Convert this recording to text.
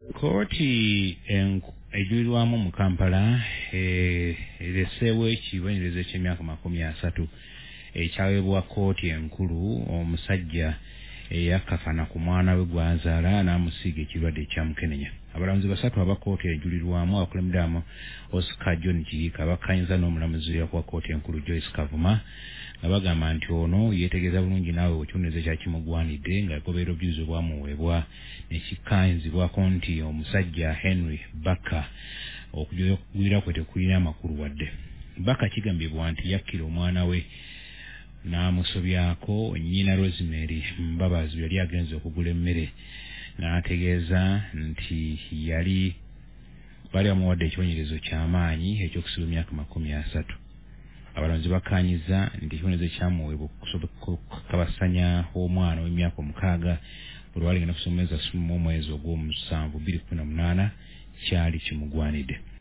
Kooti ejulirwamu mu Kampala ereseewo ekibonerezo ky'emyaka 30 ekyaweebwa kooti enkulu omusajja eyakafana ku mwana we gwazaala n'amusiiga ekirwadde ekya mukenenya. Abalamuzi basatu aba kooti ejulirwamu abakulembeddwamu Oscar John Kirika bakkanyiza n'omulamuzi wa kooti enkulu Joyce Kavuma nga bagamba nti ono yeetegereza bulungi naawe ekibonerezo kyakimugwanidde ng'agoberera obujulizi obwamuweebwa nekikkaanyizibwako nti omusajja Henry Baka okugwira kwe tekulina amakulu wadde. Baka kigambibwa nti yakkira omwana we n'amusobyako nnyina Rosemary Mbabazi yali agenze okugula emmere n'ategeeza nti bali bamuwadde ekibonerezo ky'amaanyi eky'okusiba emyaka 30. Abalamuzi bakkaanyiza nti ekibonerezo kyamuweebwa okukabasanya omwana w'emyaka 6 olwali ngenda kusomeza mu mwezi ogw'omusanvu 2018 kyali kimugwanidde.